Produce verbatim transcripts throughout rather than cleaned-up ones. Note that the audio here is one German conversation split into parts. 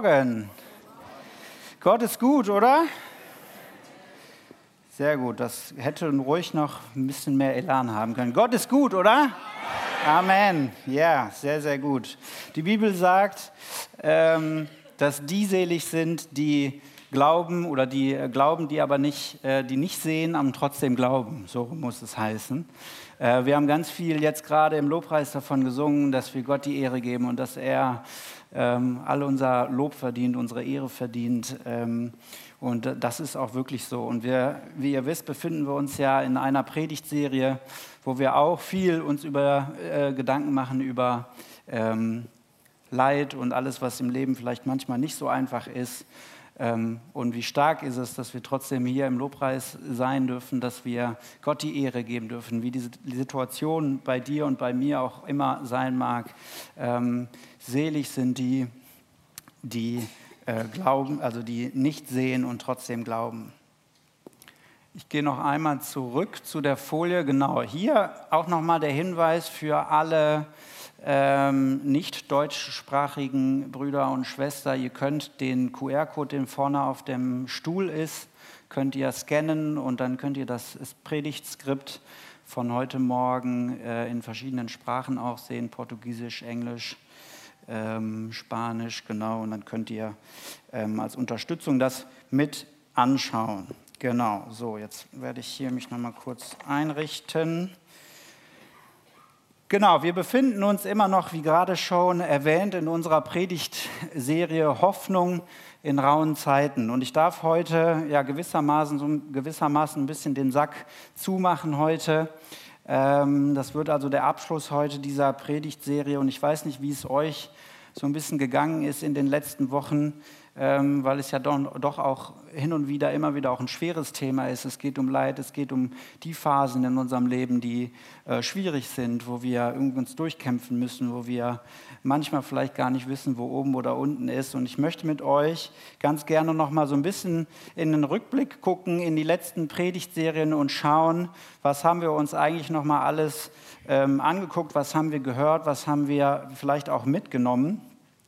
Morgen. Gott ist gut, oder? Sehr gut, das hätte ruhig noch ein bisschen mehr Elan haben können. Gott ist gut, oder? Amen. Ja, sehr, sehr gut. Die Bibel sagt, ähm, dass die selig sind, die glauben oder die äh, glauben, die aber nicht, äh, die nicht sehen, aber trotzdem glauben. So muss es heißen. Äh, wir haben ganz viel jetzt gerade im Lobpreis davon gesungen, dass wir Gott die Ehre geben und dass er ähm, all unser Lob verdient, unsere Ehre verdient. Ähm, und das ist auch wirklich so. Und wir, wie ihr wisst, befinden wir uns ja in einer Predigtserie, wo wir auch viel uns über äh, Gedanken machen über ähm, Leid und alles, was im Leben vielleicht manchmal nicht so einfach ist. Ähm, und wie stark ist es, dass wir trotzdem hier im Lobpreis sein dürfen, dass wir Gott die Ehre geben dürfen, wie diese Situation bei dir und bei mir auch immer sein mag. Ähm, selig sind die, die äh, glauben, also die nicht sehen und trotzdem glauben. Ich gehe noch einmal zurück zu der Folie. Genau, hier auch nochmal der Hinweis für alle ähm, nicht deutschsprachigen Brüder und Schwestern. Ihr könnt den Q R-Code, der vorne auf dem Stuhl ist, könnt ihr scannen und dann könnt ihr das Predigtskript von heute Morgen äh, in verschiedenen Sprachen auch sehen, Portugiesisch, Englisch, ähm, Spanisch, genau. Und dann könnt ihr ähm, als Unterstützung das mit anschauen. Genau, so, jetzt werde ich hier mich noch mal kurz einrichten. Genau, wir befinden uns immer noch, wie gerade schon erwähnt, in unserer Predigtserie Hoffnung in rauen Zeiten. Und ich darf heute ja gewissermaßen, so gewissermaßen ein bisschen den Sack zumachen heute. Ähm, das wird also der Abschluss heute dieser Predigtserie. Und ich weiß nicht, wie es euch so ein bisschen gegangen ist in den letzten Wochen, ähm, weil es ja doch, doch auch hin und wieder immer wieder auch ein schweres Thema ist. Es geht um Leid, es geht um die Phasen in unserem Leben, die äh, schwierig sind, wo wir irgendwie uns durchkämpfen müssen, wo wir manchmal vielleicht gar nicht wissen, wo oben oder unten ist. Und ich möchte mit euch ganz gerne noch mal so ein bisschen in den Rückblick gucken, in die letzten Predigtserien und schauen, was haben wir uns eigentlich noch mal alles ähm, angeguckt, was haben wir gehört, was haben wir vielleicht auch mitgenommen.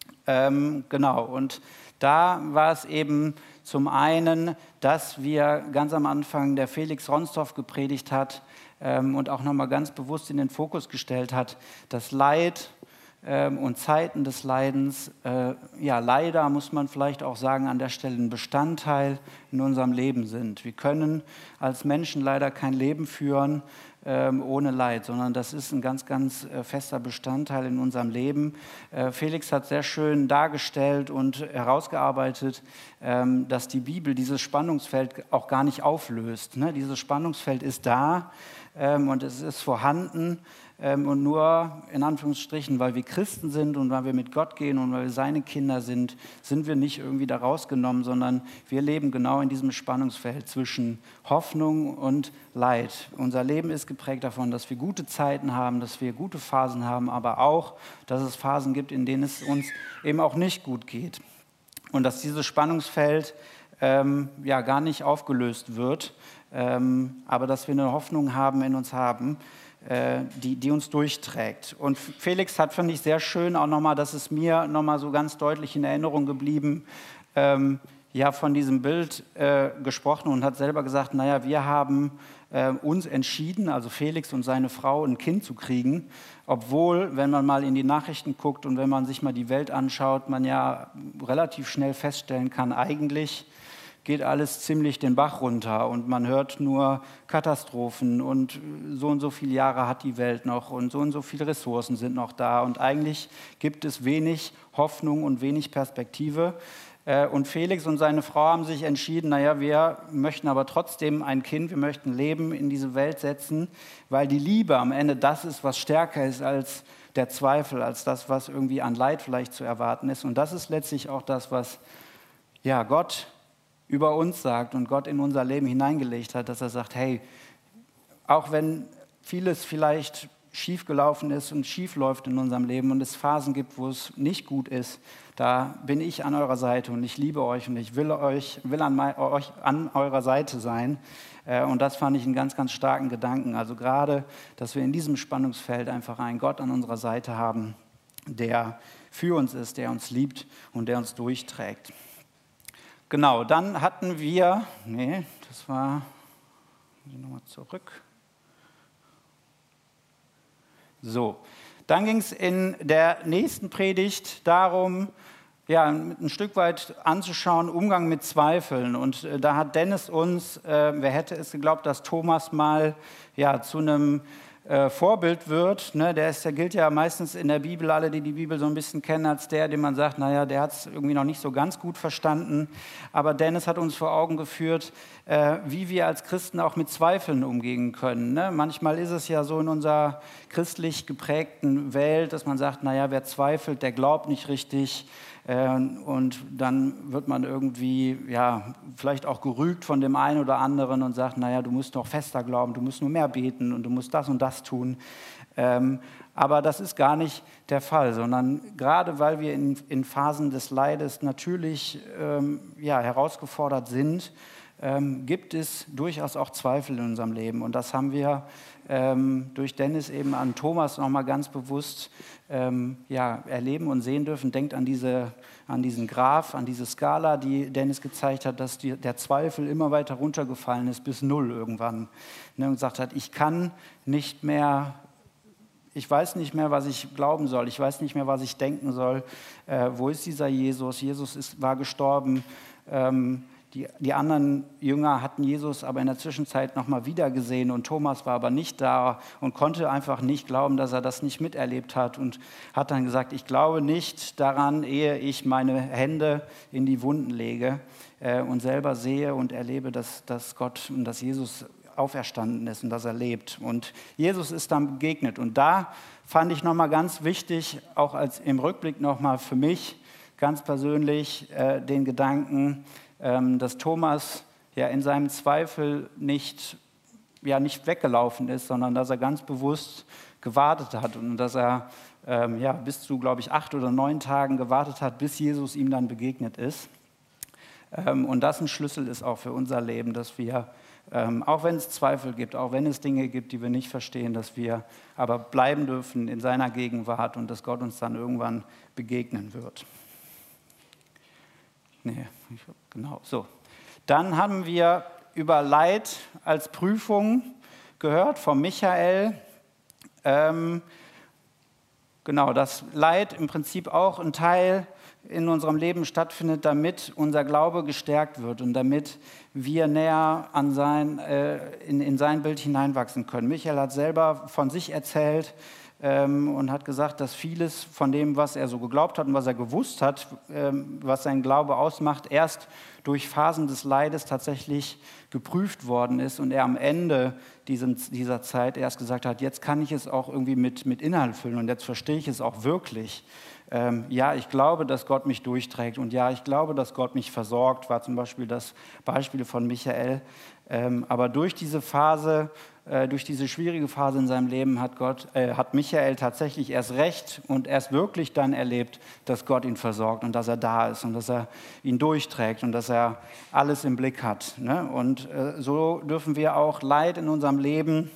Ähm, genau, und da war es eben zum einen, dass wir ganz am Anfang der Felix Ronsdorf gepredigt hat ähm, und auch nochmal ganz bewusst in den Fokus gestellt hat, dass Leid ähm, und Zeiten des Leidens, äh, ja leider muss man vielleicht auch sagen, an der Stelle ein Bestandteil in unserem Leben sind. Wir können als Menschen leider kein Leben führen ähm, ohne Leid, sondern das ist ein ganz, ganz äh, fester Bestandteil in unserem Leben. Äh, Felix hat sehr schön dargestellt und herausgearbeitet, ähm, dass die Bibel dieses Spannungsfeld auch gar nicht auflöst. Ne? Dieses Spannungsfeld ist da ähm, und es ist vorhanden. Ähm, und nur in Anführungsstrichen, weil wir Christen sind und weil wir mit Gott gehen und weil wir seine Kinder sind, sind wir nicht irgendwie da rausgenommen, sondern wir leben genau in diesem Spannungsfeld zwischen Hoffnung und Leid. Unser Leben ist geprägt davon, dass wir gute Zeiten haben, dass wir gute Phasen haben, aber auch, dass es Phasen gibt, in denen es uns eben auch nicht gut geht. Und dass dieses Spannungsfeld ähm, ja gar nicht aufgelöst wird, ähm, aber dass wir eine Hoffnung haben, in uns haben, Die, die uns durchträgt. Und Felix hat, finde ich, sehr schön auch nochmal, das ist mir nochmal so ganz deutlich in Erinnerung geblieben, ähm, ja, von diesem Bild äh, gesprochen und hat selber gesagt, naja, wir haben äh, uns entschieden, also Felix und seine Frau, ein Kind zu kriegen, obwohl, wenn man mal in die Nachrichten guckt und wenn man sich mal die Welt anschaut, man ja relativ schnell feststellen kann, eigentlich geht alles ziemlich den Bach runter und man hört nur Katastrophen und so und so viele Jahre hat die Welt noch und so und so viele Ressourcen sind noch da und eigentlich gibt es wenig Hoffnung und wenig Perspektive. Und Felix und seine Frau haben sich entschieden, naja, wir möchten aber trotzdem ein Kind, wir möchten Leben in diese Welt setzen, weil die Liebe am Ende das ist, was stärker ist als der Zweifel, als das, was irgendwie an Leid vielleicht zu erwarten ist. Und das ist letztlich auch das, was ja, Gott über uns sagt und Gott in unser Leben hineingelegt hat, dass er sagt, hey, auch wenn vieles vielleicht schief gelaufen ist und schief läuft in unserem Leben und es Phasen gibt, wo es nicht gut ist, da bin ich an eurer Seite und ich liebe euch und ich will euch, will an, mein, euch an eurer Seite sein. Und das fand ich einen ganz, ganz starken Gedanken. Also gerade, dass wir in diesem Spannungsfeld einfach einen Gott an unserer Seite haben, der für uns ist, der uns liebt und der uns durchträgt. Genau, dann hatten wir, nee, das war, nochmal zurück. So, dann ging es in der nächsten Predigt darum, ja, ein Stück weit anzuschauen, Umgang mit Zweifeln. Und äh, da hat Dennis uns, äh, wer hätte es geglaubt, dass Thomas mal ja, zu einem äh, Vorbild wird. Ne? Der, ist, der gilt ja meistens in der Bibel, alle, die die Bibel so ein bisschen kennen, als der, dem man sagt, naja, der hat es irgendwie noch nicht so ganz gut verstanden. Aber Dennis hat uns vor Augen geführt, äh, wie wir als Christen auch mit Zweifeln umgehen können. Ne? Manchmal ist es ja so in unserer christlich geprägten Welt, dass man sagt, naja, wer zweifelt, der glaubt nicht richtig. Und dann wird man irgendwie, ja, vielleicht auch gerügt von dem einen oder anderen und sagt, naja, du musst noch fester glauben, du musst nur mehr beten und du musst das und das tun. Ähm, aber das ist gar nicht der Fall, sondern gerade weil wir in, in Phasen des Leides natürlich ähm, ja, herausgefordert sind, ähm, gibt es durchaus auch Zweifel in unserem Leben. Und das haben wir ähm, durch Dennis eben an Thomas nochmal ganz bewusst ähm, ja, erleben und sehen dürfen. Denkt an, diese, an diesen Graph, an diese Skala, die Dennis gezeigt hat, dass die, der Zweifel immer weiter runtergefallen ist bis null irgendwann. Ne, und gesagt hat, ich kann nicht mehr, ich weiß nicht mehr, was ich glauben soll, ich weiß nicht mehr, was ich denken soll. Äh, wo ist dieser Jesus? Jesus ist, war gestorben. Ähm, Die, die anderen Jünger hatten Jesus aber in der Zwischenzeit noch mal wieder gesehen und Thomas war aber nicht da und konnte einfach nicht glauben, dass er das nicht miterlebt hat und hat dann gesagt, ich glaube nicht daran, ehe ich meine Hände in die Wunden lege äh, und selber sehe und erlebe, dass, dass Gott und dass Jesus auferstanden ist und dass er lebt. Und Jesus ist dann begegnet und da fand ich noch mal ganz wichtig, auch als im Rückblick noch mal für mich ganz persönlich äh, den Gedanken, dass Thomas ja in seinem Zweifel nicht, ja, nicht weggelaufen ist, sondern dass er ganz bewusst gewartet hat und dass er ähm, ja, bis zu, glaube ich, acht oder neun Tagen gewartet hat, bis Jesus ihm dann begegnet ist. Ähm, und das ein Schlüssel ist auch für unser Leben, dass wir, ähm, auch wenn es Zweifel gibt, auch wenn es Dinge gibt, die wir nicht verstehen, dass wir aber bleiben dürfen in seiner Gegenwart und dass Gott uns dann irgendwann begegnen wird. Nee, genau, so. Dann haben wir über Leid als Prüfung gehört von Michael. Ähm, genau, dass Leid im Prinzip auch ein Teil in unserem Leben stattfindet, damit unser Glaube gestärkt wird und damit wir näher an sein, äh, in, in sein Bild hineinwachsen können. Michael hat selber von sich erzählt, Ähm, und hat gesagt, dass vieles von dem, was er so geglaubt hat und was er gewusst hat, ähm, was sein Glaube ausmacht, erst durch Phasen des Leides tatsächlich geprüft worden ist und er am Ende diesen, dieser Zeit erst gesagt hat, jetzt kann ich es auch irgendwie mit, mit Inhalt füllen und jetzt verstehe ich es auch wirklich. Ähm, ja, ich glaube, dass Gott mich durchträgt und ja, ich glaube, dass Gott mich versorgt, war zum Beispiel das Beispiel von Michael. Ähm, aber durch diese Phase, äh, durch diese schwierige Phase in seinem Leben hat, Gott, äh, hat Michael tatsächlich erst recht und erst wirklich dann erlebt, dass Gott ihn versorgt und dass er da ist und dass er ihn durchträgt und dass er alles im Blick hat. Ne? Und äh, so dürfen wir auch Leid in unserem Leben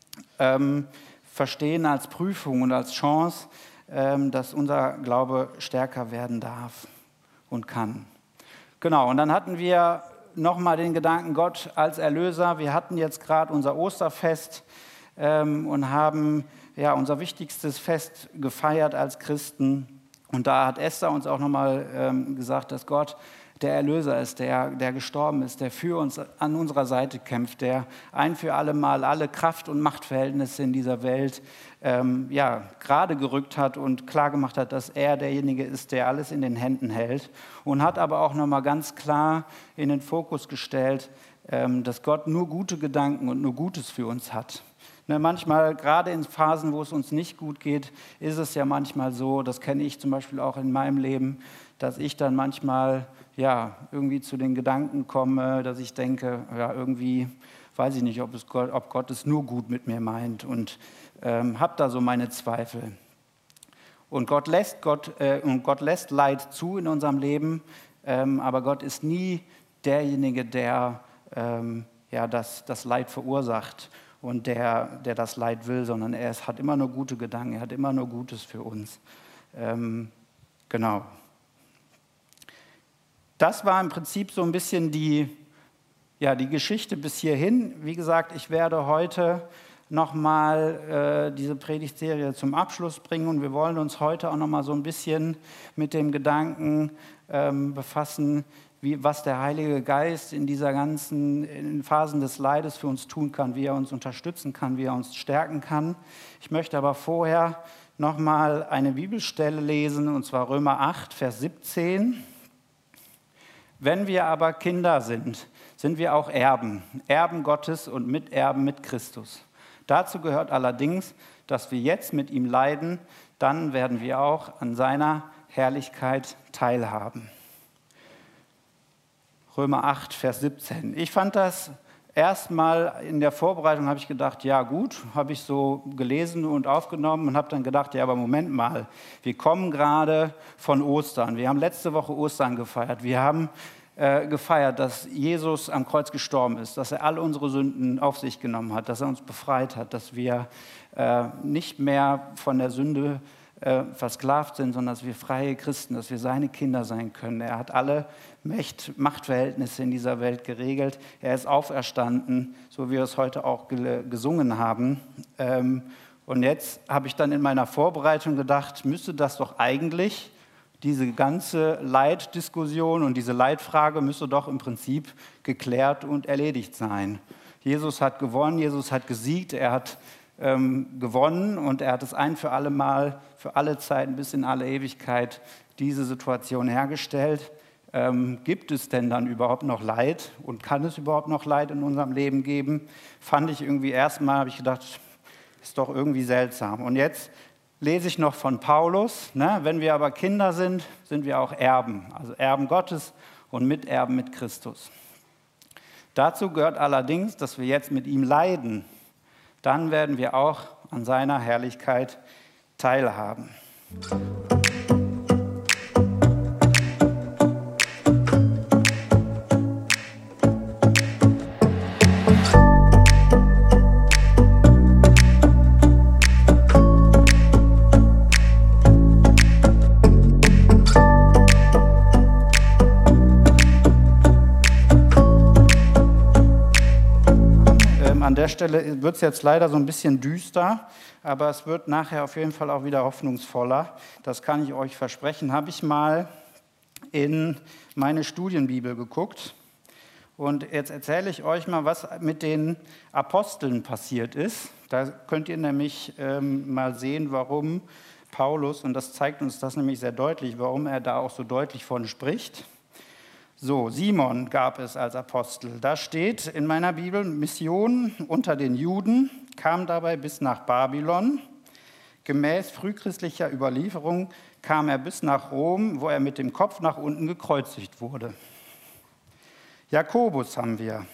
ähm, verstehen als Prüfung und als Chance, ähm, dass unser Glaube stärker werden darf und kann. Genau, und dann hatten wir nochmal den Gedanken Gott als Erlöser. Wir hatten jetzt gerade unser Osterfest ähm, und haben ja, unser wichtigstes Fest gefeiert als Christen. Und da hat Esther uns auch nochmal ähm, gesagt, dass Gott der Erlöser ist, der, der gestorben ist, der für uns an unserer Seite kämpft, der ein für alle Mal alle Kraft- und Machtverhältnisse in dieser Welt ähm, ja, gerade gerückt hat und klargemacht hat, dass er derjenige ist, der alles in den Händen hält. Und hat aber auch nochmal ganz klar in den Fokus gestellt, ähm, dass Gott nur gute Gedanken und nur Gutes für uns hat. Ne, manchmal, gerade in Phasen, wo es uns nicht gut geht, ist es ja manchmal so, das kenne ich zum Beispiel auch in meinem Leben, dass ich dann manchmal ja, irgendwie zu den Gedanken komme, dass ich denke, ja, irgendwie weiß ich nicht, ob, es Gott, ob Gott es nur gut mit mir meint und ähm, habe da so meine Zweifel. Und Gott lässt, Gott, äh, und Gott lässt Leid zu in unserem Leben, ähm, aber Gott ist nie derjenige, der ähm, ja, das, das Leid verursacht und der, der das Leid will, sondern er ist, hat immer nur gute Gedanken, er hat immer nur Gutes für uns. Ähm, genau. Das war im Prinzip so ein bisschen die, ja, die Geschichte bis hierhin. Wie gesagt, ich werde heute nochmal äh, diese Predigtserie zum Abschluss bringen und wir wollen uns heute auch nochmal so ein bisschen mit dem Gedanken ähm, befassen, wie, was der Heilige Geist in dieser ganzen in Phasen des Leides für uns tun kann, wie er uns unterstützen kann, wie er uns stärken kann. Ich möchte aber vorher nochmal eine Bibelstelle lesen, und zwar Römer acht, Vers siebzehn. Wenn wir aber Kinder sind, sind wir auch Erben, Erben Gottes und Miterben mit Christus. Dazu gehört allerdings, dass wir jetzt mit ihm leiden, dann werden wir auch an seiner Herrlichkeit teilhaben. Römer acht, Vers siebzehn. Ich fand das erstmal in der Vorbereitung, habe ich gedacht, ja gut, habe ich so gelesen und aufgenommen und habe dann gedacht, ja, aber Moment mal, wir kommen gerade von Ostern. Wir haben letzte Woche Ostern gefeiert. Wir haben äh, gefeiert, dass Jesus am Kreuz gestorben ist, dass er alle unsere Sünden auf sich genommen hat, dass er uns befreit hat, dass wir äh, nicht mehr von der Sünde äh, versklavt sind, sondern dass wir freie Christen, dass wir seine Kinder sein können. Er hat alle Macht, Machtverhältnisse in dieser Welt geregelt. Er ist auferstanden, so wie wir es heute auch gesungen haben. Und jetzt habe ich dann in meiner Vorbereitung gedacht, müsste das doch eigentlich, diese ganze Leiddiskussion und diese Leitfrage müsste doch im Prinzip geklärt und erledigt sein. Jesus hat gewonnen, Jesus hat gesiegt, er hat ähm, gewonnen und er hat es ein für alle Mal, für alle Zeiten bis in alle Ewigkeit diese Situation hergestellt. Ähm, gibt es denn dann überhaupt noch Leid und kann es überhaupt noch Leid in unserem Leben geben? Fand ich irgendwie erstmal, habe ich gedacht, ist doch irgendwie seltsam. Und jetzt lese ich noch von Paulus, ne? Wenn wir aber Kinder sind, sind wir auch Erben, also Erben Gottes und Miterben mit Christus. Dazu gehört allerdings, dass wir jetzt mit ihm leiden, dann werden wir auch an seiner Herrlichkeit teilhaben. An der Stelle wird es jetzt leider so ein bisschen düster, aber es wird nachher auf jeden Fall auch wieder hoffnungsvoller. Das kann ich euch versprechen. Habe ich mal in meine Studienbibel geguckt und jetzt erzähle ich euch mal, was mit den Aposteln passiert ist. Da könnt ihr nämlich ähm, mal sehen, warum Paulus, und das zeigt uns das nämlich sehr deutlich, warum er da auch so deutlich von spricht. So, Simon gab es als Apostel. Da steht in meiner Bibel, Mission unter den Juden, kam dabei bis nach Babylon. Gemäß frühchristlicher Überlieferung kam er bis nach Rom, wo er mit dem Kopf nach unten gekreuzigt wurde. Jakobus haben wir.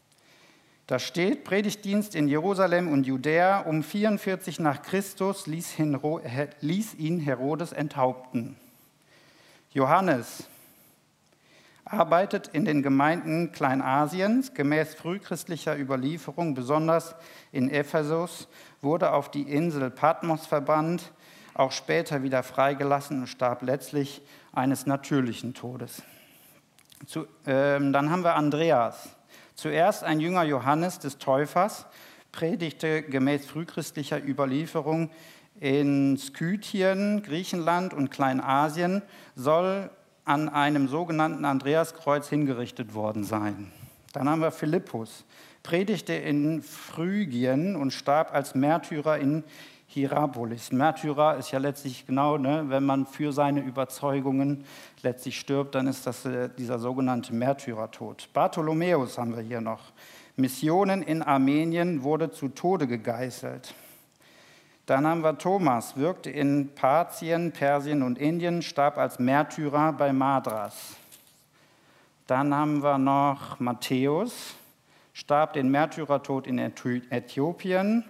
Da steht, Predigtdienst in Jerusalem und Judäa, um vierundvierzig nach Christus ließ ihn Herodes enthaupten. Johannes arbeitet in den Gemeinden Kleinasiens, gemäß frühchristlicher Überlieferung, besonders in Ephesus, wurde auf die Insel Patmos verbannt, auch später wieder freigelassen und starb letztlich eines natürlichen Todes. Zu, ähm, dann haben wir Andreas. Zuerst ein Jünger Johannes des Täufers, predigte gemäß frühchristlicher Überlieferung in Skythien, Griechenland und Kleinasien, soll an einem sogenannten Andreaskreuz hingerichtet worden sein. Dann haben wir Philippus, predigte in Phrygien und starb als Märtyrer in Hierapolis. Märtyrer ist ja letztlich genau, ne, wenn man für seine Überzeugungen letztlich stirbt, dann ist das äh, dieser sogenannte Märtyrertod. Bartholomäus haben wir hier noch. Missionen in Armenien, wurde zu Tode gegeißelt. Dann haben wir Thomas, wirkte in Parthien, Persien und Indien, starb als Märtyrer bei Madras. Dann haben wir noch Matthäus, starb den Märtyrertod in Äthiopien.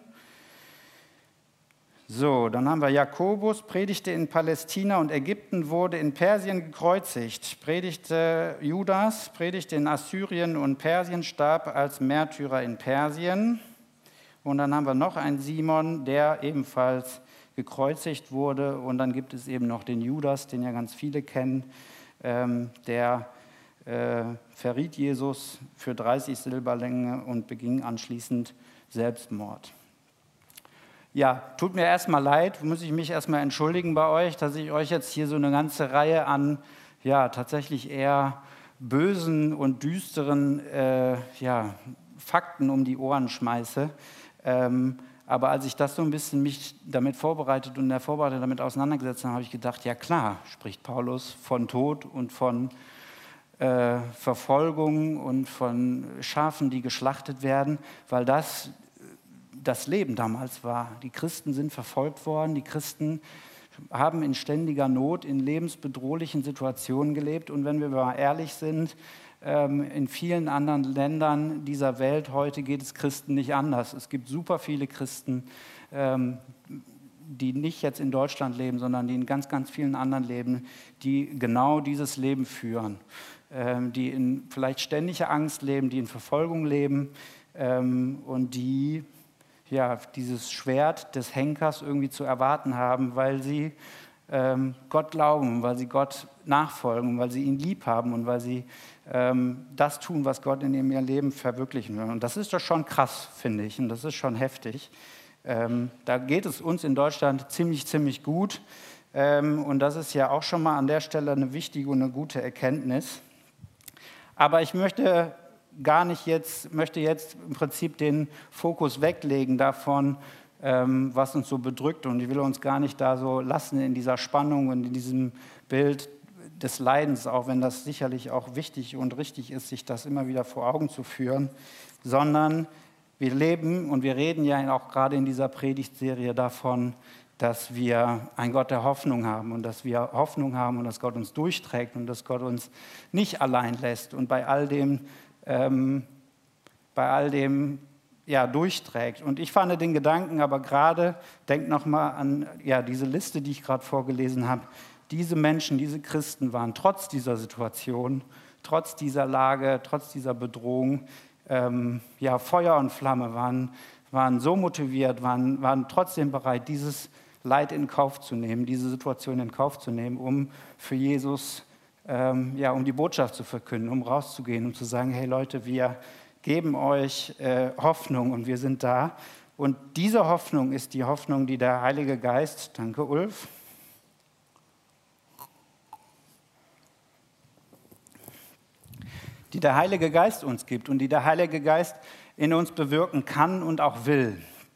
So, dann haben wir Jakobus, predigte in Palästina und Ägypten, wurde in Persien gekreuzigt. Predigte Judas, predigte in Assyrien und Persien, starb als Märtyrer in Persien. Und dann haben wir noch einen Simon, der ebenfalls gekreuzigt wurde. Und dann gibt es eben noch den Judas, den ja ganz viele kennen, ähm, der äh, verriet Jesus für dreißig Silberlinge und beging anschließend Selbstmord. Ja, tut mir erstmal leid, muss ich mich erstmal entschuldigen bei euch, dass ich euch jetzt hier so eine ganze Reihe an, ja, tatsächlich eher bösen und düsteren äh, ja, Fakten um die Ohren schmeiße. Ähm, aber als ich das so ein bisschen mich damit vorbereitet und in der Vorbereitung damit auseinandergesetzt habe, habe ich gedacht, ja klar, spricht Paulus von Tod und von äh, Verfolgung und von Schafen, die geschlachtet werden, weil das das Leben damals war. Die Christen sind verfolgt worden, die Christen haben in ständiger Not, in lebensbedrohlichen Situationen gelebt. Und wenn wir mal ehrlich sind, in vielen anderen Ländern dieser Welt heute geht es Christen nicht anders. Es gibt super viele Christen, die nicht jetzt in Deutschland leben, sondern die in ganz, ganz vielen anderen leben, die genau dieses Leben führen, die in vielleicht ständiger Angst leben, die in Verfolgung leben und die ja, dieses Schwert des Henkers irgendwie zu erwarten haben, weil sie ähm, Gott glauben, weil sie Gott nachfolgen, weil sie ihn lieb haben und weil sie ähm, das tun, was Gott in ihrem Leben verwirklichen will. Und das ist doch schon krass, finde ich, und das ist schon heftig. Ähm, da geht es uns in Deutschland ziemlich, ziemlich gut. Ähm, und das ist ja auch schon mal an der Stelle eine wichtige und eine gute Erkenntnis. Aber ich möchte gar nicht jetzt, möchte jetzt im Prinzip den Fokus weglegen davon, ähm, was uns so bedrückt. Und ich will uns gar nicht da so lassen in dieser Spannung und in diesem Bild des Leidens, auch wenn das sicherlich auch wichtig und richtig ist, sich das immer wieder vor Augen zu führen, sondern wir leben und wir reden ja auch gerade in dieser Predigtserie davon, dass wir einen Gott der Hoffnung haben und dass wir Hoffnung haben und dass Gott uns durchträgt und dass Gott uns nicht allein lässt und bei all dem Ähm, bei all dem ja, durchträgt. Und ich fand den Gedanken aber gerade, denkt nochmal an ja, diese Liste, die ich gerade vorgelesen habe, diese Menschen, diese Christen waren trotz dieser Situation, trotz dieser Lage, trotz dieser Bedrohung, ähm, ja, Feuer und Flamme, waren, waren so motiviert, waren, waren trotzdem bereit, dieses Leid in Kauf zu nehmen, diese Situation in Kauf zu nehmen, um für Jesus Ähm, ja, um die Botschaft zu verkünden, um rauszugehen, um zu sagen, hey Leute, wir geben euch äh, Hoffnung und wir sind da. Und diese Hoffnung ist die Hoffnung, die der Heilige Geist, danke Ulf, die der Heilige Geist uns gibt und die der Heilige Geist in uns bewirken kann und auch will.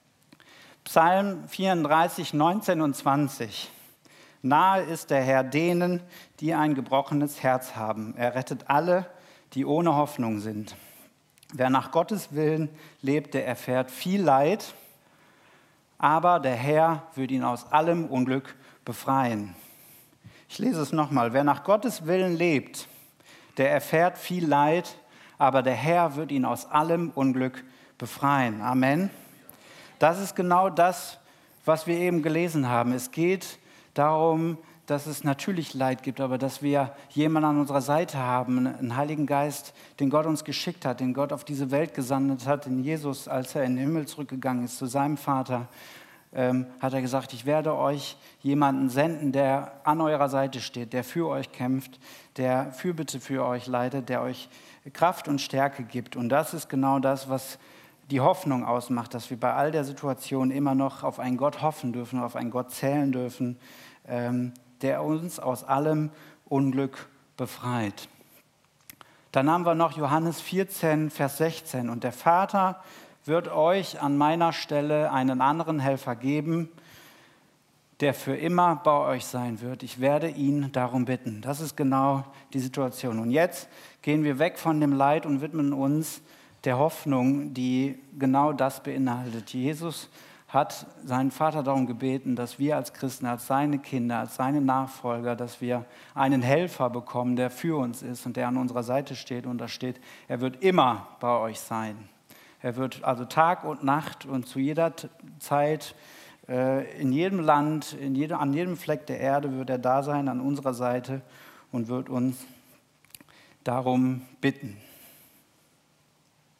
Psalm vierunddreißig, neunzehn und zwanzig. Nahe ist der Herr denen, die ein gebrochenes Herz haben. Er rettet alle, die ohne Hoffnung sind. Wer nach Gottes Willen lebt, der erfährt viel Leid, aber der Herr wird ihn aus allem Unglück befreien. Ich lese es nochmal. Wer nach Gottes Willen lebt, der erfährt viel Leid, aber der Herr wird ihn aus allem Unglück befreien. Amen. Das ist genau das, was wir eben gelesen haben. Es geht darum, dass es natürlich Leid gibt, aber dass wir jemanden an unserer Seite haben, einen Heiligen Geist, den Gott uns geschickt hat, den Gott auf diese Welt gesandt hat, in Jesus, als er in den Himmel zurückgegangen ist zu seinem Vater, ähm, hat er gesagt, ich werde euch jemanden senden, der an eurer Seite steht, der für euch kämpft, der Fürbitte für euch leidet, der euch Kraft und Stärke gibt. Und das ist genau das, was die Hoffnung ausmacht, dass wir bei all der Situation immer noch auf einen Gott hoffen dürfen, auf einen Gott zählen dürfen, ähm, der uns aus allem Unglück befreit. Dann haben wir noch Johannes vierzehn, Vers sechzehn. Und der Vater wird euch an meiner Stelle einen anderen Helfer geben, der für immer bei euch sein wird. Ich werde ihn darum bitten. Das ist genau die Situation. Und jetzt gehen wir weg von dem Leid und widmen uns der Hoffnung, die genau das beinhaltet. Jesus hat seinen Vater darum gebeten, dass wir als Christen, als seine Kinder, als seine Nachfolger, dass wir einen Helfer bekommen, der für uns ist und der an unserer Seite steht. Und da steht, er wird immer bei euch sein. Er wird also Tag und Nacht und zu jeder Zeit, äh, in jedem Land, in jedem, an jedem Fleck der Erde wird er da sein, an unserer Seite und wird uns darum bitten.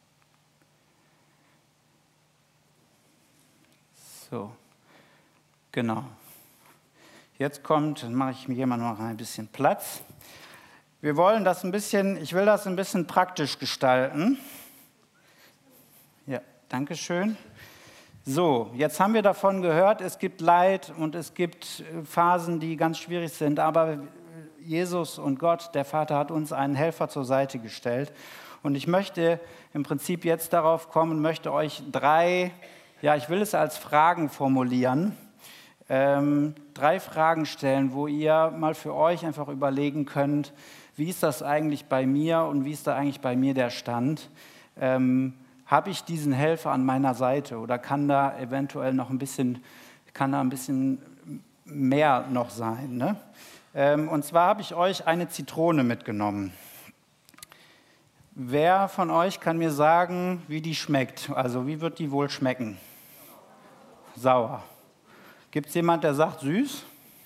So. Genau. Jetzt kommt, dann mache ich mir hier mal noch ein bisschen Platz. Wir wollen das ein bisschen, ich will das ein bisschen praktisch gestalten. Ja, danke schön. So, jetzt haben wir davon gehört, es gibt Leid und es gibt Phasen, die ganz schwierig sind, aber Jesus und Gott, der Vater, hat uns einen Helfer zur Seite gestellt. Und ich möchte im Prinzip jetzt darauf kommen, möchte euch drei, ja, ich will es als Fragen formulieren, ähm, drei Fragen stellen, wo ihr mal für euch einfach überlegen könnt, wie ist das eigentlich bei mir und wie ist da eigentlich bei mir der Stand? Ähm, habe ich diesen Helfer an meiner Seite oder kann da eventuell noch ein bisschen, kann da ein bisschen mehr noch sein? Ne? Ähm, und zwar habe ich euch eine Zitrone mitgenommen. Wer von euch kann mir sagen, wie die schmeckt? Also wie wird die wohl schmecken? Sauer. Gibt es jemanden, der sagt süß?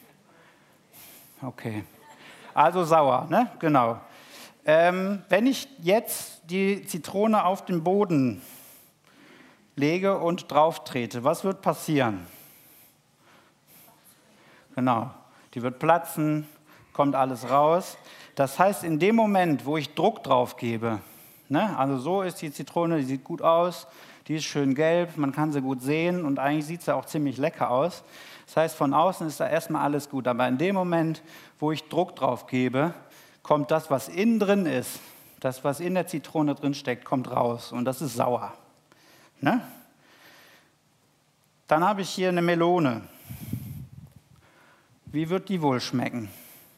Okay. Also sauer, ne? Genau. Ähm, wenn ich jetzt die Zitrone auf den Boden lege und drauf trete, was wird passieren? Genau. Die wird platzen, kommt alles raus. Das heißt, in dem Moment, wo ich Druck drauf gebe, ne, also so ist die Zitrone, die sieht gut aus, die ist schön gelb, man kann sie gut sehen und eigentlich sieht sie auch ziemlich lecker aus. Das heißt, von außen ist da erstmal alles gut, aber in dem Moment, wo ich Druck drauf gebe, kommt das, was innen drin ist, das, was in der Zitrone drin steckt, kommt raus und das ist sauer. Ne? Dann habe ich hier eine Melone. Wie wird die wohl schmecken?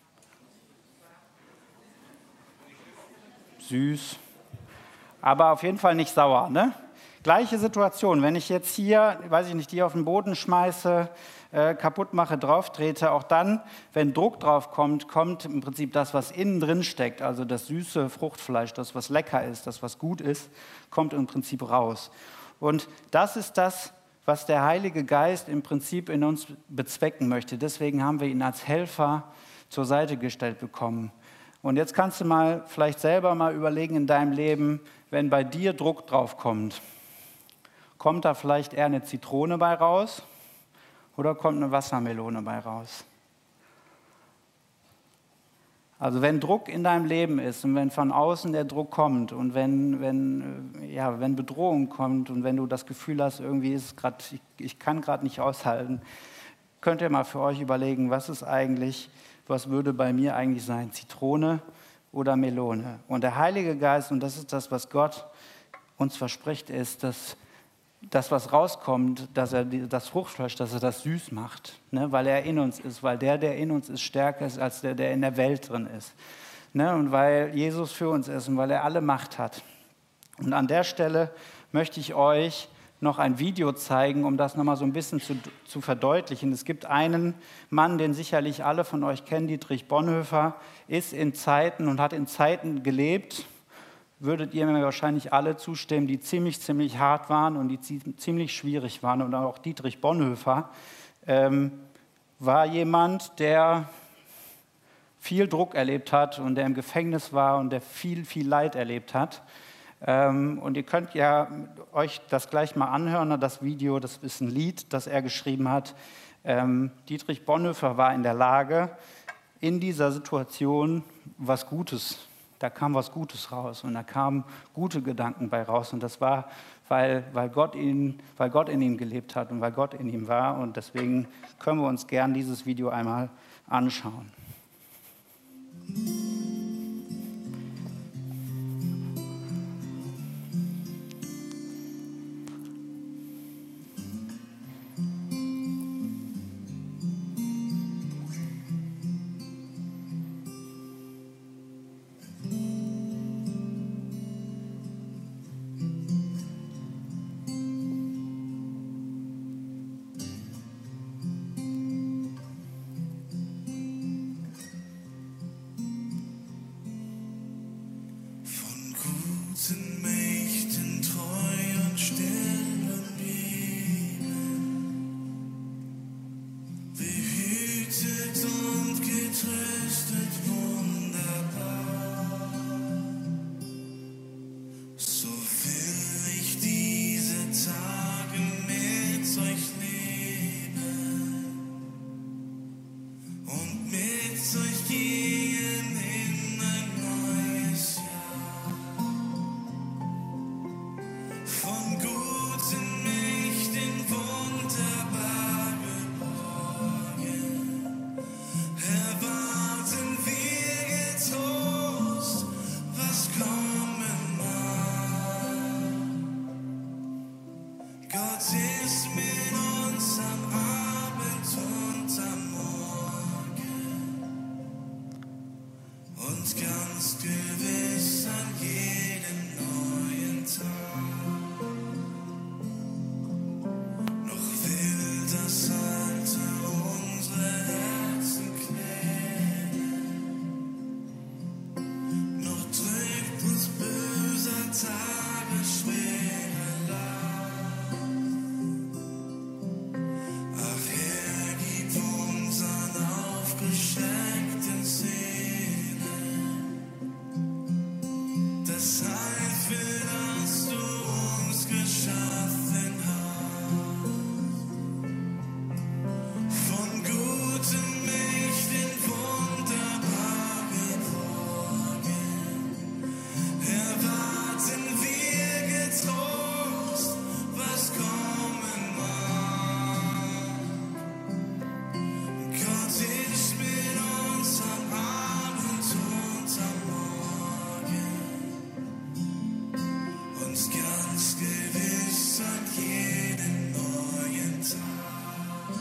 Süß, aber auf jeden Fall nicht sauer. Ne? Gleiche Situation, wenn ich jetzt hier, weiß ich nicht, die auf den Boden schmeiße, äh, kaputt mache, drauf trete, auch dann, wenn Druck drauf kommt, kommt im Prinzip das, was innen drin steckt, also das süße Fruchtfleisch, das, was lecker ist, das, was gut ist, kommt im Prinzip raus. Und das ist das, was der Heilige Geist im Prinzip in uns bezwecken möchte. Deswegen haben wir ihn als Helfer zur Seite gestellt bekommen. Und jetzt kannst du mal vielleicht selber mal überlegen in deinem Leben, wenn bei dir Druck drauf kommt, kommt da vielleicht eher eine Zitrone bei raus oder kommt eine Wassermelone bei raus? Also wenn Druck in deinem Leben ist und wenn von außen der Druck kommt und wenn, wenn, ja, wenn Bedrohung kommt und wenn du das Gefühl hast, irgendwie ist es gerade, ich, ich kann gerade nicht aushalten, könnt ihr mal für euch überlegen, was ist eigentlich, was würde bei mir eigentlich sein, Zitrone oder Melone? Und der Heilige Geist, und das ist das, was Gott uns verspricht, ist, dass das, was rauskommt, dass er das Fruchtfleisch, dass er das süß macht, ne? Weil er in uns ist, weil der, der in uns ist, stärker ist als der, der in der Welt drin ist. Ne? Und weil Jesus für uns ist und weil er alle Macht hat. Und an der Stelle möchte ich euch noch ein Video zeigen, um das nochmal so ein bisschen zu, zu verdeutlichen. Es gibt einen Mann, den sicherlich alle von euch kennen, Dietrich Bonhoeffer, ist in Zeiten und hat in Zeiten gelebt, würdet ihr mir wahrscheinlich alle zustimmen, die ziemlich, ziemlich hart waren und die ziemlich schwierig waren. Und auch Dietrich Bonhoeffer ähm, war jemand, der viel Druck erlebt hat und der im Gefängnis war und der viel, viel Leid erlebt hat. Ähm, und ihr könnt ja euch das gleich mal anhören, das Video, das ist ein Lied, das er geschrieben hat. Ähm, Dietrich Bonhoeffer war in der Lage, in dieser Situation was Gutes Da kam was Gutes raus und da kamen gute Gedanken bei raus. Und das war, weil, weil, Gott ihn, weil Gott in ihm gelebt hat und weil Gott in ihm war. Und deswegen können wir uns gern dieses Video einmal anschauen. gehen in ein neues Jahr. Von guten Mächten wunderbar geborgen, erwarten wir getrost, was kommen mag. Gott ist mit uns am Abend und am Morgen und ganz gewiss an jedem neuen Tag. Noch will das Alte unsere Herzen quälen, noch drückt uns böser Tage schwere Last. Ach Herr, gib unseren aufgeschreckten Seelen das Heil, für das du uns geschaffen hast. Von guten Mächten wunderbar geborgen, erwarten wir getrost, was kommen mag. Gott ist mit uns am Abend und am Morgen und ganz gewiss an jedem neuen Tag.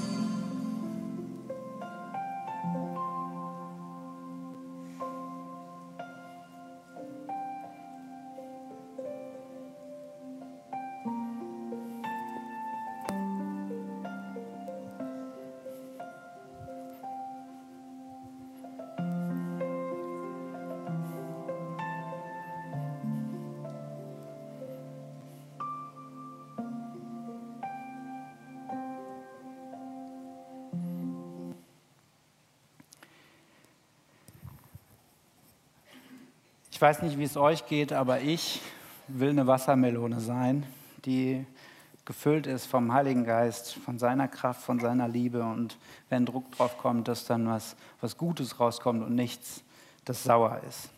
Ich weiß nicht, wie es euch geht, aber ich will eine Wassermelone sein, die gefüllt ist vom Heiligen Geist, von seiner Kraft, von seiner Liebe. Und wenn Druck drauf kommt, dass dann was, was Gutes rauskommt und nichts, das sauer ist.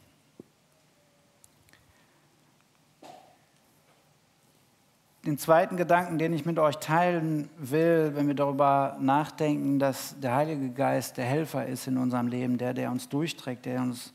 Den zweiten Gedanken, den ich mit euch teilen will, wenn wir darüber nachdenken, dass der Heilige Geist der Helfer ist in unserem Leben, der, der uns durchträgt, der uns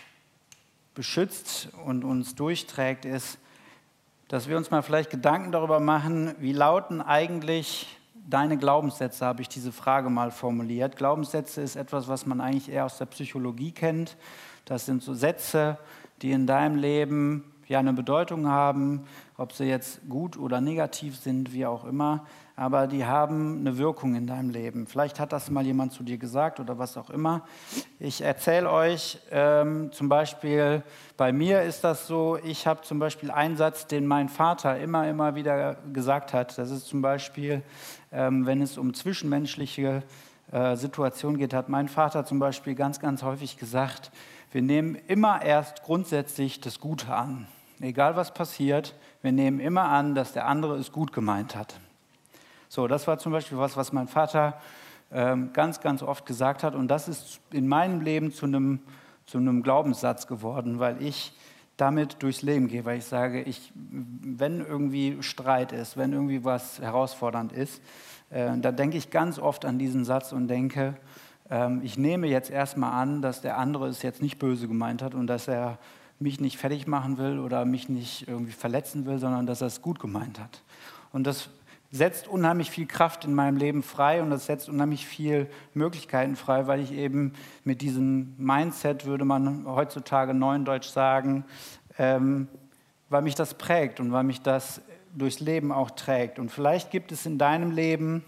beschützt und uns durchträgt, ist, dass wir uns mal vielleicht Gedanken darüber machen, wie lauten eigentlich deine Glaubenssätze, habe ich diese Frage mal formuliert. Glaubenssätze ist etwas, was man eigentlich eher aus der Psychologie kennt. Das sind so Sätze, die in deinem Leben ja eine Bedeutung haben, ob sie jetzt gut oder negativ sind, wie auch immer, aber die haben eine Wirkung in deinem Leben. Vielleicht hat das mal jemand zu dir gesagt oder was auch immer. Ich erzähle euch ähm, zum Beispiel, bei mir ist das so, ich habe zum Beispiel einen Satz, den mein Vater immer, immer wieder gesagt hat. Das ist zum Beispiel, ähm, wenn es um zwischenmenschliche äh, Situationen geht, hat mein Vater zum Beispiel ganz, ganz häufig gesagt, wir nehmen immer erst grundsätzlich das Gute an. Egal was passiert, wir nehmen immer an, dass der andere es gut gemeint hat. So, das war zum Beispiel was, was mein Vater ähm, ganz, ganz oft gesagt hat. Und das ist in meinem Leben zu einem, zu einem Glaubenssatz geworden, weil ich damit durchs Leben gehe, weil ich sage, ich, wenn irgendwie Streit ist, wenn irgendwie was herausfordernd ist, äh, da denke ich ganz oft an diesen Satz und denke, ähm, ich nehme jetzt erstmal an, dass der andere es jetzt nicht böse gemeint hat und dass er mich nicht fertig machen will oder mich nicht irgendwie verletzen will, sondern dass er es gut gemeint hat. Und das setzt unheimlich viel Kraft in meinem Leben frei und das setzt unheimlich viel Möglichkeiten frei, weil ich eben mit diesem Mindset, würde man heutzutage neudeutsch sagen, ähm, weil mich das prägt und weil mich das durchs Leben auch trägt. Und vielleicht gibt es in deinem Leben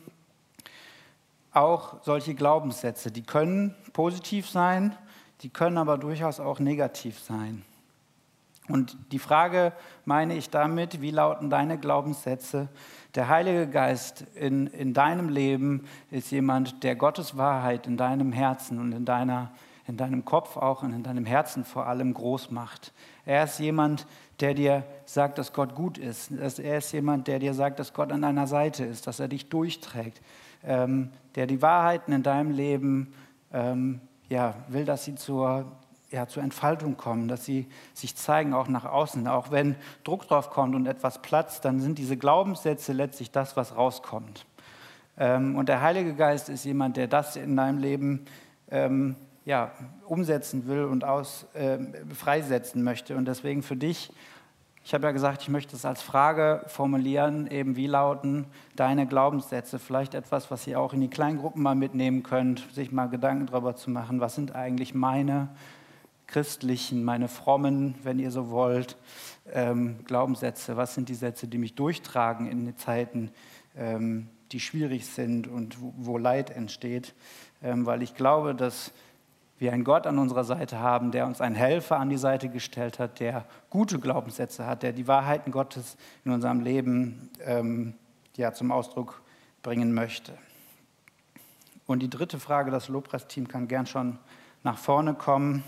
auch solche Glaubenssätze, die können positiv sein, die können aber durchaus auch negativ sein. Und die Frage meine ich damit, wie lauten deine Glaubenssätze? Der Heilige Geist in, in deinem Leben ist jemand, der Gottes Wahrheit in deinem Herzen und in, deiner, in deinem Kopf auch und in deinem Herzen vor allem groß macht. Er ist jemand, der dir sagt, dass Gott gut ist. Er ist jemand, der dir sagt, dass Gott an deiner Seite ist, dass er dich durchträgt, ähm, der die Wahrheiten in deinem Leben ähm, ja, will, dass sie zur, ja, zur Entfaltung kommen, dass sie sich zeigen, auch nach außen. Auch wenn Druck drauf kommt und etwas platzt, dann sind diese Glaubenssätze letztlich das, was rauskommt. Ähm, und der Heilige Geist ist jemand, der das in deinem Leben ähm, ja, umsetzen will und aus, äh, freisetzen möchte. Und deswegen für dich, ich habe ja gesagt, ich möchte es als Frage formulieren, eben wie lauten deine Glaubenssätze? Vielleicht etwas, was ihr auch in die Kleingruppen mal mitnehmen könnt, sich mal Gedanken darüber zu machen, was sind eigentlich meine christlichen, meine frommen, wenn ihr so wollt, ähm, Glaubenssätze? Was sind die Sätze, die mich durchtragen in den Zeiten, ähm, die schwierig sind und wo, wo Leid entsteht? Ähm, weil ich glaube, dass wir einen Gott an unserer Seite haben, der uns einen Helfer an die Seite gestellt hat, der gute Glaubenssätze hat, der die Wahrheiten Gottes in unserem Leben ähm, ja, zum Ausdruck bringen möchte. Und die dritte Frage, das Lobpreisteam kann gern schon nach vorne kommen.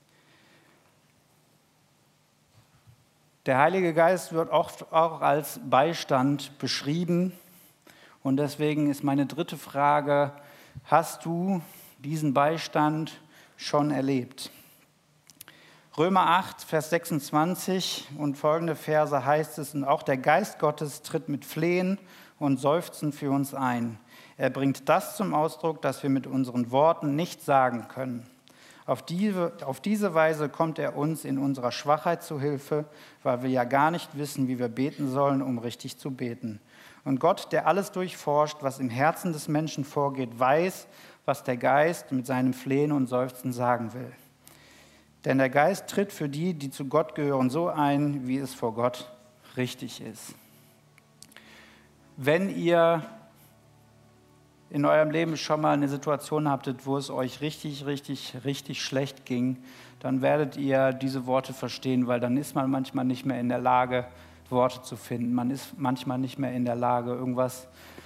Der Heilige Geist wird oft auch als Beistand beschrieben. Und deswegen ist meine dritte Frage, hast du diesen Beistand schon erlebt? Römer acht, Vers sechsundzwanzig und folgende Verse heißt es, und auch der Geist Gottes tritt mit Flehen und Seufzen für uns ein. Er bringt das zum Ausdruck, das wir mit unseren Worten nicht sagen können. Auf diese, auf diese Weise kommt er uns in unserer Schwachheit zu Hilfe, weil wir ja gar nicht wissen, wie wir beten sollen, um richtig zu beten. Und Gott, der alles durchforscht, was im Herzen des Menschen vorgeht, weiß, was der Geist mit seinem Flehen und Seufzen sagen will. Denn der Geist tritt für die, die zu Gott gehören, so ein, wie es vor Gott richtig ist. Wenn ihr in eurem Leben schon mal eine Situation habtet, wo es euch richtig, richtig, richtig schlecht ging, dann werdet ihr diese Worte verstehen, weil dann ist man manchmal nicht mehr in der Lage, Worte zu finden. Man ist manchmal nicht mehr in der Lage, irgendwas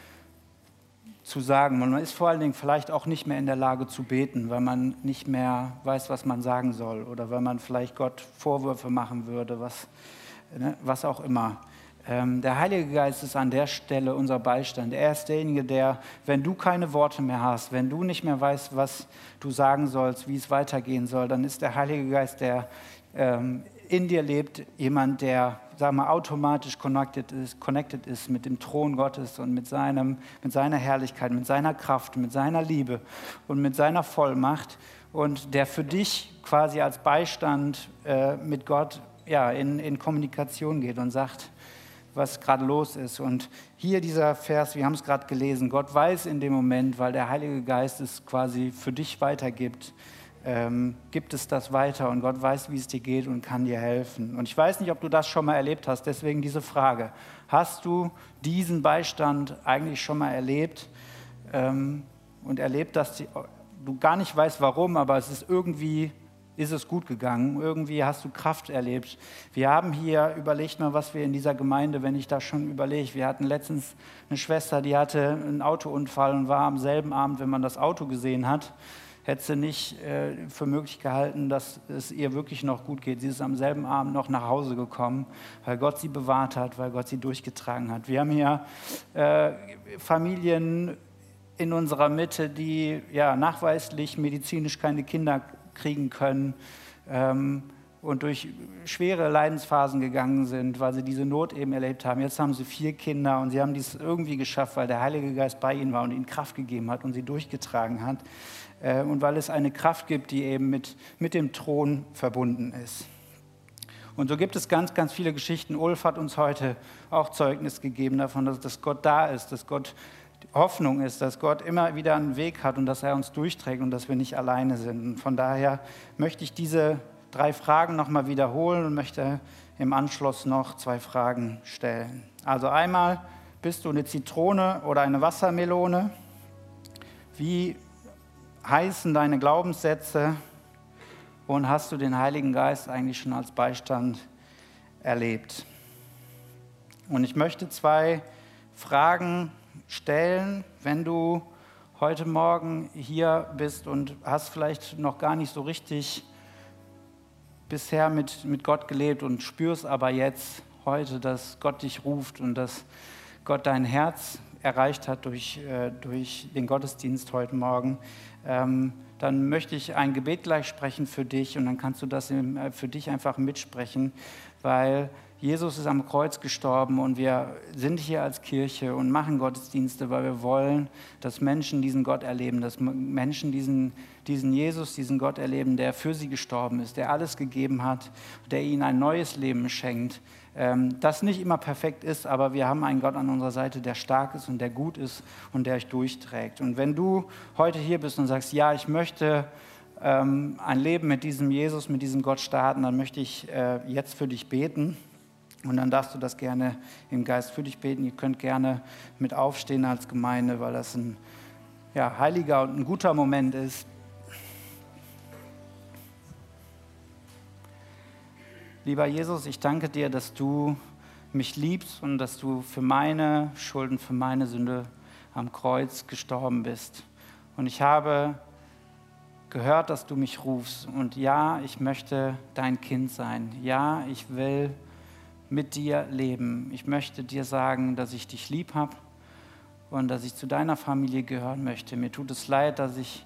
zu sagen. Und man ist vor allen Dingen vielleicht auch nicht mehr in der Lage zu beten, weil man nicht mehr weiß, was man sagen soll oder weil man vielleicht Gott Vorwürfe machen würde, was, ne, was auch immer. Ähm, der Heilige Geist ist an der Stelle unser Beistand. Er ist derjenige, der, wenn du keine Worte mehr hast, wenn du nicht mehr weißt, was du sagen sollst, wie es weitergehen soll, dann ist der Heilige Geist, der ähm, in dir lebt, jemand, der, sagen wir, automatisch connected ist, connected ist mit dem Thron Gottes und mit, seinem, mit seiner Herrlichkeit, mit seiner Kraft, mit seiner Liebe und mit seiner Vollmacht und der für dich quasi als Beistand äh, mit Gott ja, in, in Kommunikation geht und sagt, was gerade los ist. Und hier dieser Vers, wir haben es gerade gelesen, Gott weiß in dem Moment, weil der Heilige Geist es quasi für dich weitergibt, ähm, gibt es das weiter und Gott weiß, wie es dir geht und kann dir helfen. Und ich weiß nicht, ob du das schon mal erlebt hast, deswegen diese Frage. Hast du diesen Beistand eigentlich schon mal erlebt ähm, und erlebt, dass die, du gar nicht weißt, warum, aber es ist irgendwie, ist es gut gegangen, irgendwie hast du Kraft erlebt. Wir haben hier, überlegt mal, was wir in dieser Gemeinde, wenn ich das schon überlege, wir hatten letztens eine Schwester, die hatte einen Autounfall und war am selben Abend, wenn man das Auto gesehen hat, hätte sie nicht äh, für möglich gehalten, dass es ihr wirklich noch gut geht. Sie ist am selben Abend noch nach Hause gekommen, weil Gott sie bewahrt hat, weil Gott sie durchgetragen hat. Wir haben hier äh, Familien in unserer Mitte, die ja, nachweislich medizinisch keine Kinder kriegen können ähm, und durch schwere Leidensphasen gegangen sind, weil sie diese Not eben erlebt haben. Jetzt haben sie vier Kinder und sie haben dies irgendwie geschafft, weil der Heilige Geist bei ihnen war und ihnen Kraft gegeben hat und sie durchgetragen hat. Und weil es eine Kraft gibt, die eben mit, mit dem Thron verbunden ist. Und so gibt es ganz, ganz viele Geschichten. Ulf hat uns heute auch Zeugnis gegeben davon, dass, dass Gott da ist, dass Gott Hoffnung ist, dass Gott immer wieder einen Weg hat und dass er uns durchträgt und dass wir nicht alleine sind. Und von daher möchte ich diese drei Fragen nochmal wiederholen und möchte im Anschluss noch zwei Fragen stellen. Also einmal, bist du eine Zitrone oder eine Wassermelone? Wie heißen deine Glaubenssätze und hast du den Heiligen Geist eigentlich schon als Beistand erlebt? Und ich möchte zwei Fragen stellen, wenn du heute Morgen hier bist und hast vielleicht noch gar nicht so richtig bisher mit, mit Gott gelebt und spürst aber jetzt heute, dass Gott dich ruft und dass Gott dein Herz erreicht hat durch, äh, durch den Gottesdienst heute Morgen, ähm, dann möchte ich ein Gebet gleich sprechen für dich und dann kannst du das für dich einfach mitsprechen, weil Jesus ist am Kreuz gestorben und wir sind hier als Kirche und machen Gottesdienste, weil wir wollen, dass Menschen diesen Gott erleben, dass Menschen diesen, diesen Jesus, diesen Gott erleben, der für sie gestorben ist, der alles gegeben hat, der ihnen ein neues Leben schenkt, das nicht immer perfekt ist, aber wir haben einen Gott an unserer Seite, der stark ist und der gut ist und der euch durchträgt. Und wenn du heute hier bist und sagst, ja, ich möchte ähm, ein Leben mit diesem Jesus, mit diesem Gott starten, dann möchte ich äh, jetzt für dich beten. Und dann darfst du das gerne im Geist für dich beten. Ihr könnt gerne mit aufstehen als Gemeinde, weil das ein ja, heiliger und ein guter Moment ist. Lieber Jesus, ich danke dir, dass du mich liebst und dass du für meine Schulden, für meine Sünde am Kreuz gestorben bist. Und ich habe gehört, dass du mich rufst. Und ja, ich möchte dein Kind sein. Ja, ich will mit dir leben. Ich möchte dir sagen, dass ich dich lieb habe und dass ich zu deiner Familie gehören möchte. Mir tut es leid, dass ich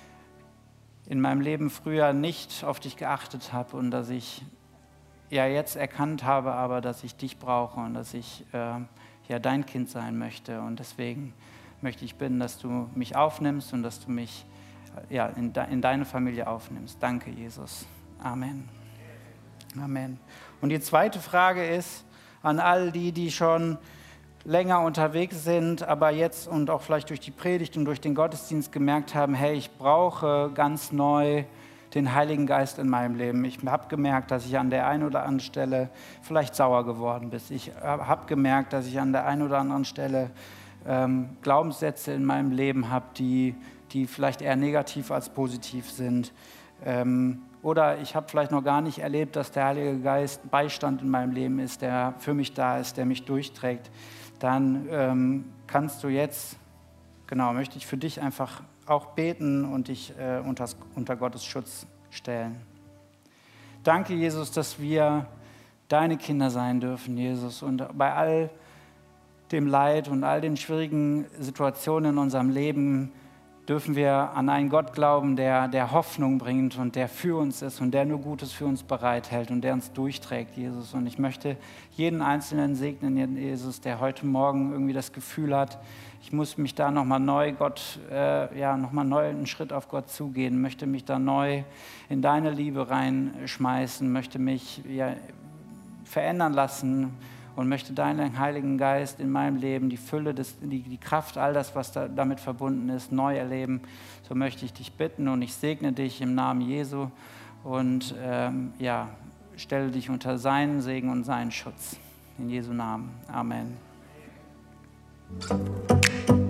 in meinem Leben früher nicht auf dich geachtet habe und dass ich ja jetzt erkannt habe, aber dass ich dich brauche und dass ich äh, ja dein Kind sein möchte. Und deswegen möchte ich bitten, dass du mich aufnimmst und dass du mich ja, in, de, in deine Familie aufnimmst. Danke, Jesus. Amen. Amen. Und die zweite Frage ist an all die, die schon länger unterwegs sind, aber jetzt und auch vielleicht durch die Predigt und durch den Gottesdienst gemerkt haben, hey, ich brauche ganz neu den Heiligen Geist in meinem Leben. Ich habe gemerkt, dass ich an der einen oder anderen Stelle vielleicht sauer geworden bin. Ich habe gemerkt, dass ich an der einen oder anderen Stelle ähm, Glaubenssätze in meinem Leben habe, die, die vielleicht eher negativ als positiv sind. Ähm, oder ich habe vielleicht noch gar nicht erlebt, dass der Heilige Geist Beistand in meinem Leben ist, der für mich da ist, der mich durchträgt. Dann ähm, kannst du jetzt, genau, möchte ich für dich einfach auch beten und dich äh, unter, unter Gottes Schutz stellen. Danke, Jesus, dass wir deine Kinder sein dürfen, Jesus. Und bei all dem Leid und all den schwierigen Situationen in unserem Leben dürfen wir an einen Gott glauben, der, der Hoffnung bringt und der für uns ist und der nur Gutes für uns bereithält und der uns durchträgt, Jesus. Und ich möchte jeden Einzelnen segnen, Jesus, der heute Morgen irgendwie das Gefühl hat, ich muss mich da nochmal neu Gott, äh, ja, nochmal neu einen Schritt auf Gott zugehen, möchte mich da neu in deine Liebe reinschmeißen, möchte mich ja, verändern lassen und möchte deinen Heiligen Geist in meinem Leben, die Fülle, des, die, die Kraft, all das, was da, damit verbunden ist, neu erleben. So möchte ich dich bitten und ich segne dich im Namen Jesu und ähm, ja, stelle dich unter seinen Segen und seinen Schutz. In Jesu Namen. Amen.